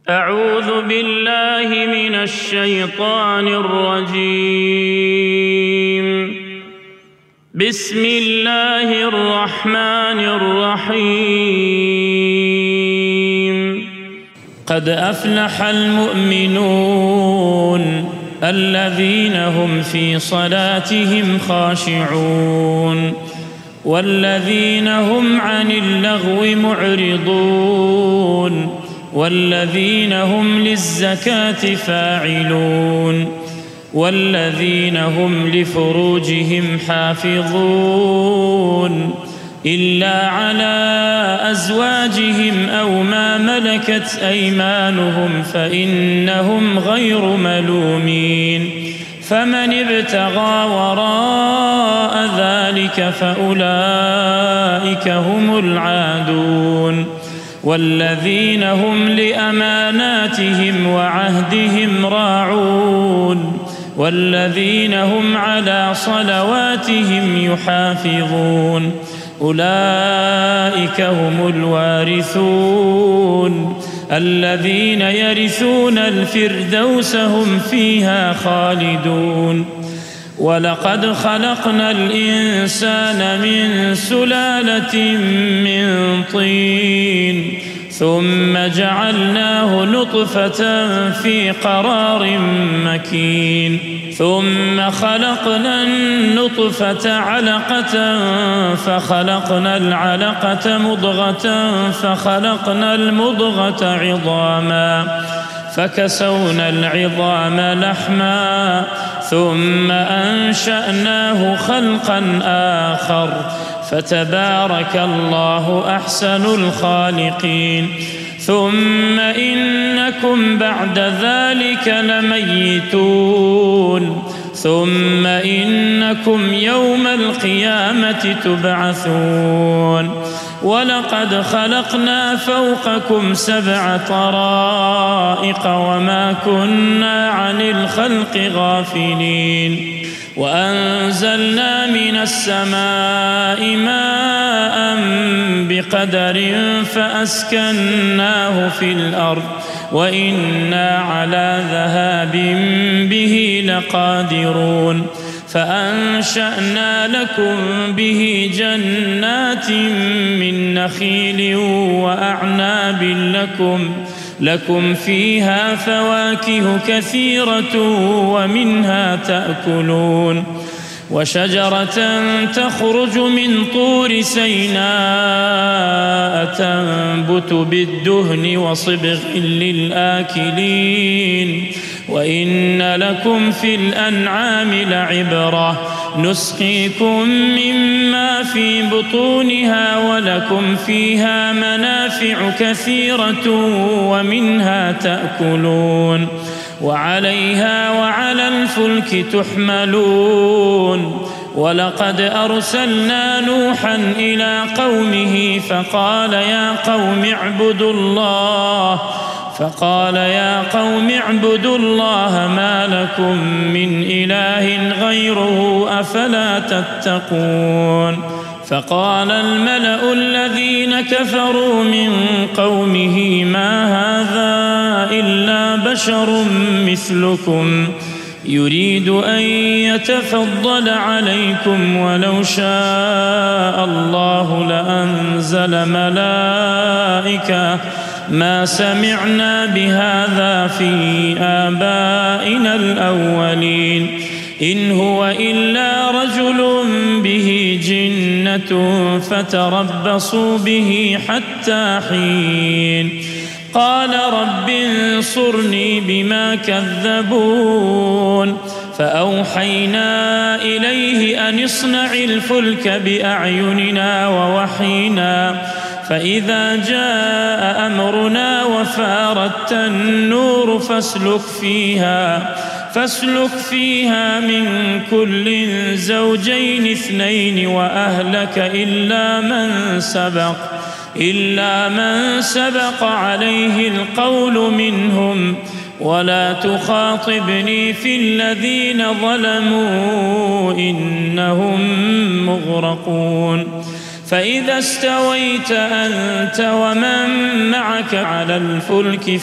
أعوذ بالله من الشيطان الرجيم. بسم الله الرحمن الرحيم. قد أفلح المؤمنون الذين هم في صلاتهم خاشعون والذين هم عن اللغو معرضون والذين هم للزكاة فاعلون والذين هم لفروجهم حافظون إلا على أزواجهم أو ما ملكت أيمانهم فإنهم غير ملومين فمن ابتغى وراء ذلك فأولئك هم العادون والذين هم لأماناتهم وعهدهم راعون والذين هم على صلواتهم يحافظون أولئك هم الوارثون الذين يرثون الفردوس هم فيها خالدون. ولقد خلقنا الإنسان من سلالة من طين ثم جعلناه نطفة في قرار مكين ثم خلقنا النطفة علقة فخلقنا العلقة مضغة فخلقنا المضغة عظاما فكسونا العظام لحما ثم أنشأناه خلقا آخر فتبارك الله أحسن الخالقين. ثم إنكم بعد ذلك لميتون ثم إنكم يوم القيامة تبعثون. ولقد خلقنا فوقكم 7 طرائق وما كنا عن الخلق غافلين وأنزلنا من السماء ماء بقدر فأسكناه في الأرض وإنا على ذهاب به لقادرون فأنشأنا لكم به جنات من نخيل وأعناب لكم فيها فواكه كثيرة ومنها تأكلون وشجرة تخرج من طور سيناء تنبت بالدهن وصبغ للآكلين وإن لكم في الأنعام لعبرة نسقيكم مما في بطونها ولكم فيها منافع كثيرة ومنها تأكلون وعليها وعلى الفلك تحملون. ولقد أرسلنا نوحا إلى قومه فقال يا قوم اعبدوا الله ما لكم من إله غيره أفلا تتقون. فقال الملأ الذين كفروا من قومه ما هذا إلا بشر مثلكم يريد أن يتفضل عليكم ولو شاء الله لأنزل ملائكة ما سمعنا بهذا في آبائنا الأولين إن هو إلا رجل به جنة فتربصوا به حتى حين. قال رب انصرني بما كذبون فأوحينا إليه أن اصنع الفلك بأعيننا ووحينا فإذا جاء أمرنا وفارت النور فاسلك فيها من كل زوجين 2 وأهلك إلا من سبق عليه القول منهم ولا تخاطبني في الذين ظلموا إنهم مغرقون. فإذا استويت أنت ومن معك على الفلك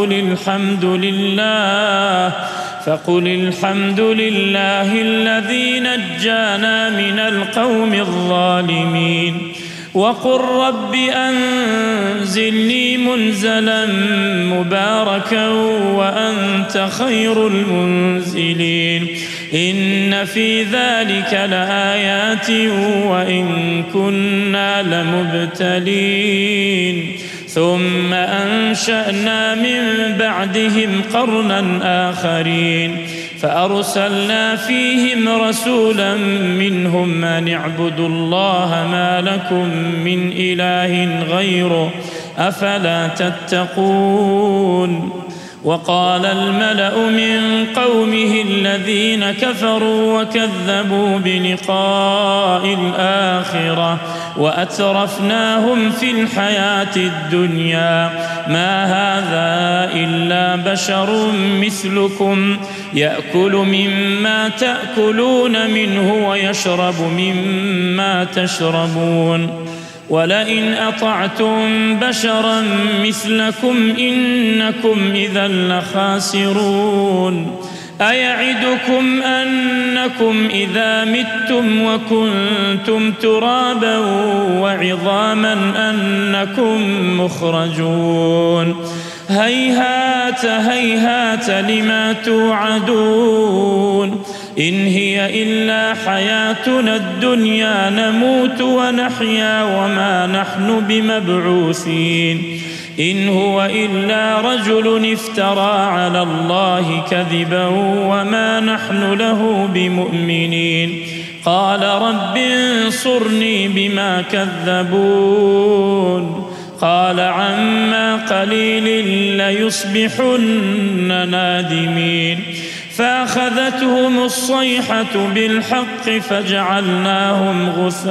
فقل الحمد لله الذي نجانا من القوم الظالمين وقل رب أنزلني منزلا مباركا وأنت خير المنزلين إن في ذلك لآيات وإن كنا لمبتلين ثم أنشأنا من بعدهم قرنا آخرين فأرسلنا فيهم رسولا منهم أن اعبدوا الله ما لكم من إله غيره أفلا تتقون وقال الملأ من قومه الذين كفروا وكذبوا بلقاء الآخرة وأترفناهم في الحياة الدنيا ما هذا إلا بشر مثلكم يأكل مما تأكلون منه ويشرب مما تشربون ولئن أطعتم بشرا مثلكم إنكم إذا لخاسرون أيعدكم أنكم إذا متم وكنتم ترابا وعظاما أنكم مخرجون هيهات هيهات لما توعدون إن هي إلا حياتنا الدنيا نموت ونحيا وما نحن بمبعوثين إن هو إلا رجل افترى على الله كذبا وما نحن له بمؤمنين قال رب انصرني بما كذبون قال عما قليل ليصبحن نادمين فأخذتهم الصيحة بالحق فجعلناهم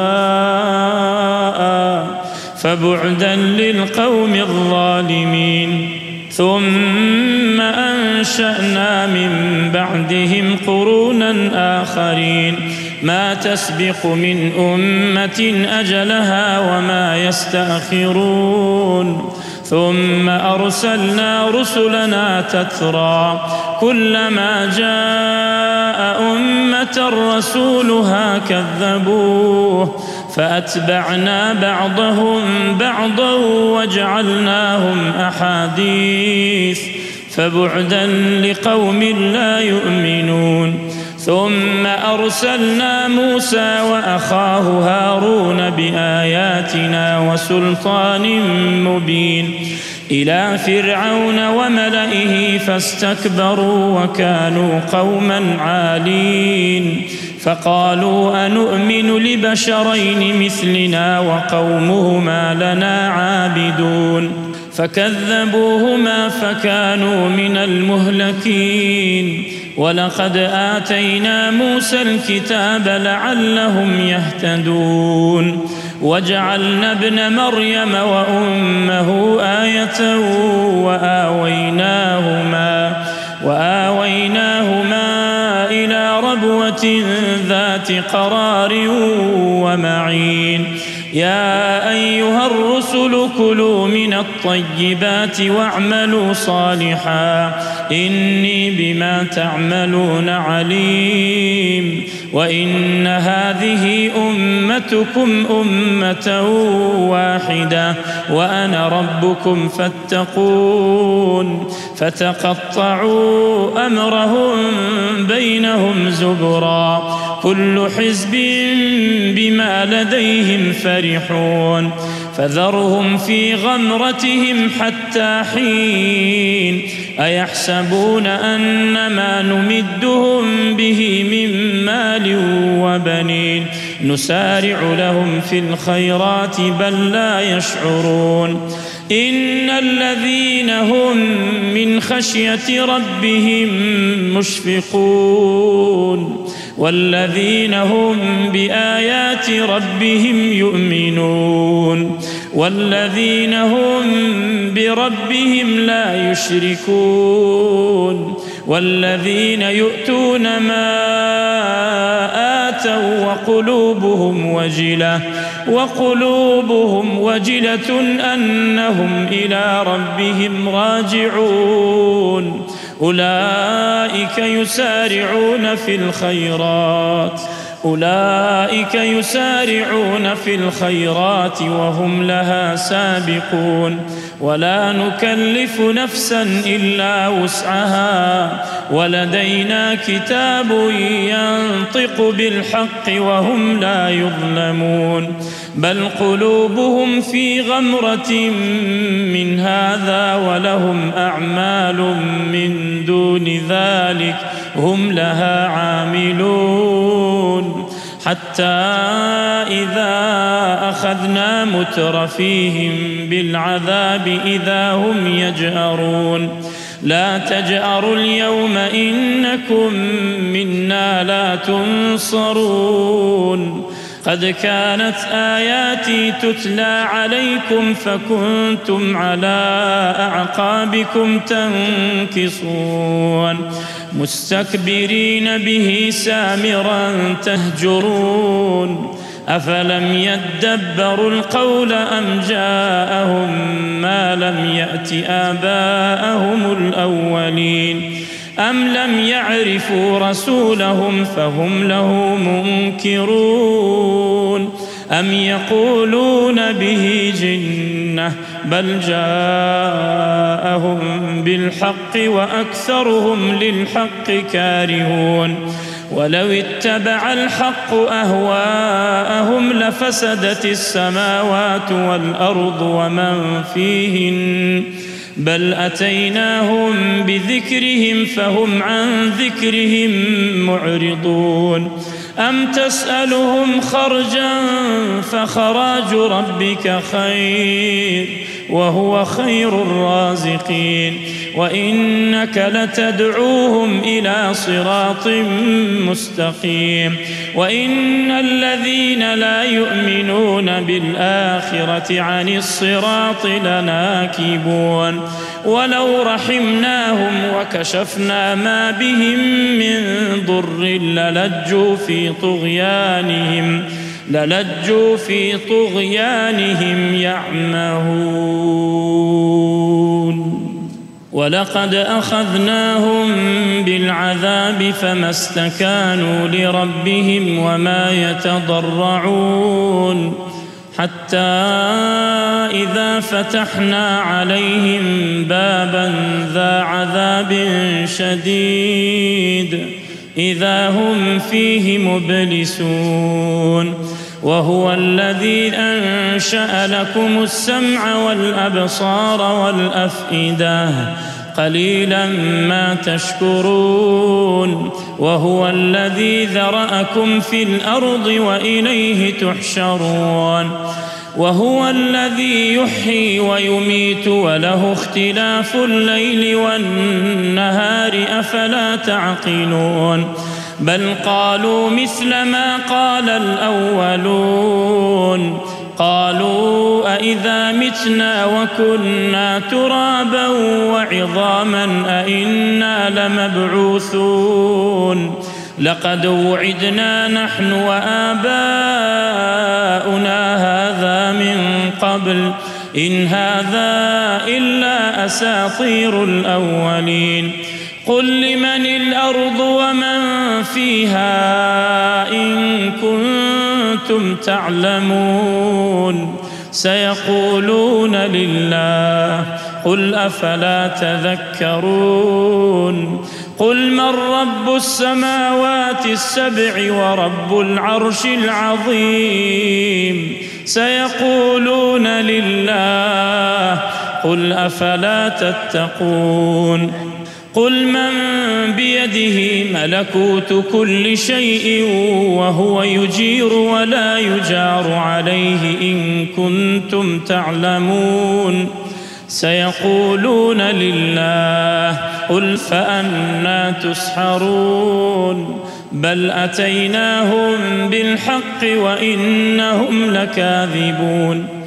غثاء فبعدا للقوم الظالمين ثم أنشأنا من بعدهم قرونا آخرين ما تسبق من أمة أجلها وما يستأخرون ثم أرسلنا رسلنا تترى كلما جاء أمة رسولها كذبوه فأتبعنا بعضهم بعضا وجعلناهم أحاديث فبعدا لقوم لا يؤمنون ثم أرسلنا موسى وأخاه هارون بآياتنا وسلطان مبين إلى فرعون وملئه فاستكبروا وكانوا قوما عالين فقالوا أنؤمن لبشرين مثلنا وقومهما لنا عابدون فكذبوهما فكانوا من المهلكين ولقد آتينا موسى الكتاب لعلهم يهتدون وجعلنا ابن مريم وأمه آية وآويناهما إلى ربوة ذات قرار ومعين يا أيها الرسل كلوا من الطيبات واعملوا صالحا إني بما تعملون عليم وإن هذه أمتكم أمة واحدة وأنا ربكم فاتقون فتقطعوا أمرهم بينهم زبرا كل حزب بما لديهم فرحون فذرهم في غمرتهم حتى حين أيحسبون أن ما نمدهم به من مال وبنين نسارع لهم في الخيرات بل لا يشعرون إن الذين هم من خشية ربهم مشفقون والذين هم بآيات ربهم يؤمنون والذين هم بربهم لا يشركون والذين يؤتون ما آتوا وقلوبهم وجلة أنهم إلى ربهم راجعون أولئك يسارعون في الخيرات وهم لها سابقون ولا نكلف نفسا إلا وسعها ولدينا كتاب ينطق بالحق وهم لا يظلمون بل قلوبهم في غمرة من هذا ولهم أعمال من دون ذلك هم لها عاملون حتى إذا أخذنا مترفيهم بالعذاب إذا هم يجأرون لا تجأروا اليوم إنكم منا لا تنصرون قد كانت آياتي تتلى عليكم فكنتم على أعقابكم تنكصون مستكبرين به سامرا تهجرون أفلم يدبروا القول أم جاءهم ما لم يأت آباءهم الأولين أم لم يعرفوا رسولهم فهم له منكرون أم يقولون به جنة بل جاءهم بالحق وأكثرهم للحق كارهون ولو اتبع الحق أهواءهم لفسدت السماوات والأرض ومن فيهن بل أتيناهم بذكرهم فهم عن ذكرهم معرضون أم تسألهم خرجا فخراج ربك خير وهو خير الرازقين وإنك لتدعوهم إلى صراط مستقيم وإن الذين لا يؤمنون بالآخرة عن الصراط لناكبون ولو رحمناهم وكشفنا ما بهم من ضر للجوا في طغيانهم يعمهون ولقد أخذناهم بالعذاب فما استكانوا لربهم وما يتضرعون حتى إذا فتحنا عليهم بابا ذا عذاب شديد إذا هم فيه مبلسون وهو الذي أنشأ لكم السمع والأبصار والأفئدة قليلا ما تشكرون وهو الذي ذرأكم في الأرض وإليه تحشرون وهو الذي يحيي ويميت وله اختلاف الليل والنهار أفلا تعقلون بل قالوا مثل ما قال الأولون قالوا أئذا متنا وكنا ترابا وعظاما أئنا لمبعوثون لقد وعدنا نحن وآباؤنا هذا من قبل إن هذا إلا أساطير الأولين قل لمن الأرض ومن فيها إن كنتم تعلمون سيقولون لله قل أفلا تذكرون قل من رب السماوات السبع ورب العرش العظيم سيقولون لله قل أفلا تتقون قل من بيده ملكوت كل شيء وهو يجير ولا يجار عليه إن كنتم تعلمون سيقولون لله قل فأنى تسحرون بل أتيناهم بالحق وإنهم لكاذبون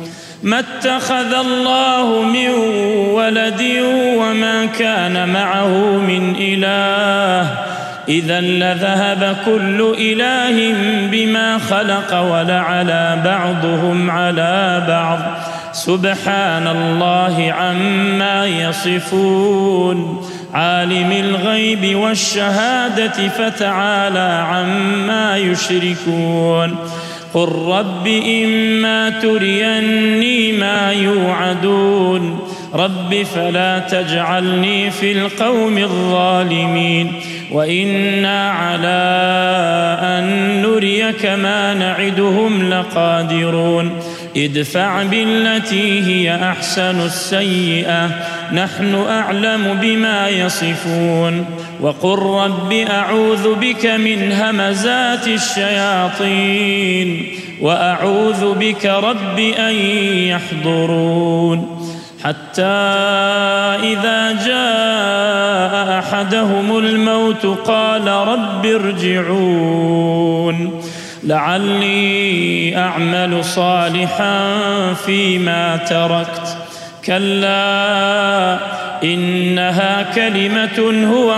ما اتخذ الله من ولد وما كان معه من إله إذا لذهب كل إله بما خلق ولعلى بعضهم على بعض سبحان الله عما يصفون عالم الغيب والشهادة فتعالى عما يشركون قل رب إما تريني ما يوعدون رب فلا تجعلني في القوم الظالمين وإنا على أن نريك ما نعدهم لقادرون ادفع بالتي هي أحسن السيئة نحن أعلم بما يصفون وقل رب أعوذ بك من همزات الشياطين وأعوذ بك رب أن يحضرون حتى إذا جاء أحدهم الموت قال رب ارجعون لعلي أعمل صالحا فيما تركت كلا إنها كلمة هو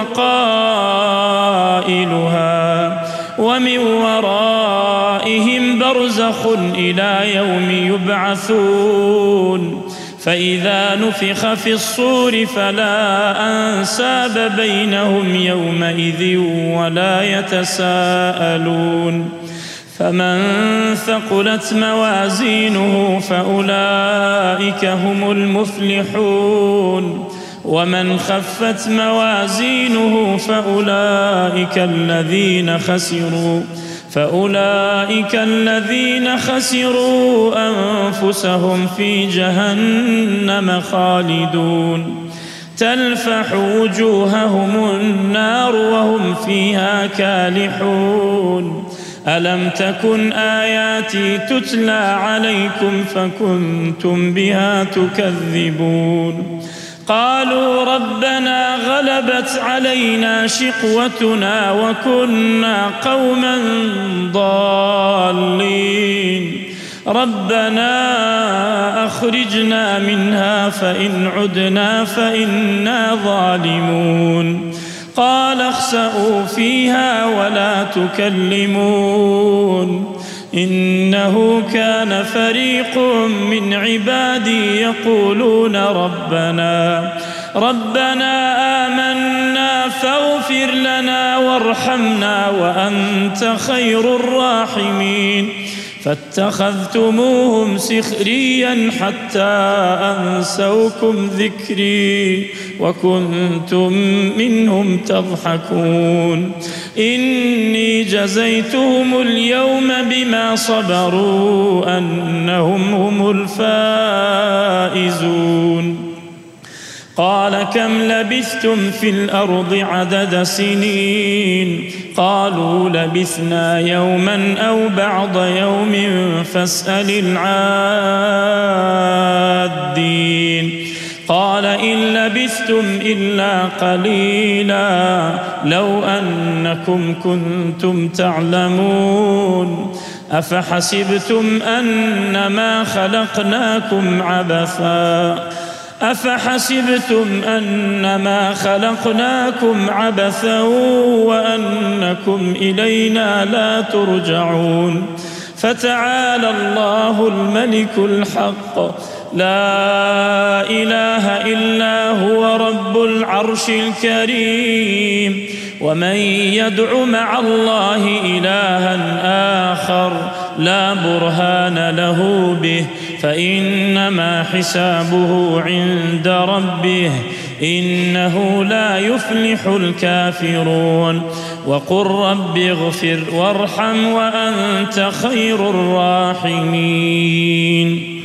قائلها ومن ورائهم برزخ إلى يوم يبعثون فإذا نفخ في الصور فلا أنساب بينهم يومئذ ولا يتساءلون فمن ثقلت موازينه فأولئك هم المفلحون ومن خفت موازينه فأولئك الذين خسروا أنفسهم في جهنم خالدون تلفح وجوههم النار وهم فيها كالحون ألم تكن آياتي تتلى عليكم فكنتم بها تكذبون قالوا ربنا غلبت علينا شقوتنا وكنا قوما ضالين ربنا أخرجنا منها فإن عدنا فإنا ظالمون قال اخسئوا فيها ولا تكلمون إنه كان فريق من عبادي يقولون ربنا آمنا فاغفر لنا وارحمنا وأنت خير الراحمين فاتخذتموهم سخريا حتى أنسوكم ذكري وكنتم منهم تضحكون إني جزيتهم اليوم بما صبروا أنهم هم الفائزون قال كم لبثتم في الأرض عدد سنين قالوا لبثنا يوما أو بعض يوم فاسأل العادين قال إن لبثتم إلا قليلا لو أنكم كنتم تعلمون أفحسبتم أنما خلقناكم عبثا وأنكم إلينا لا ترجعون فتعالى الله الملك الحق لا إله إلا هو رب العرش الكريم ومن يدع مع الله إلها آخر لا برهان له به فإنما حسابه عند ربه إنه لا يفلح الكافرون وقل رب اغفر وارحم وأنت خير الراحمين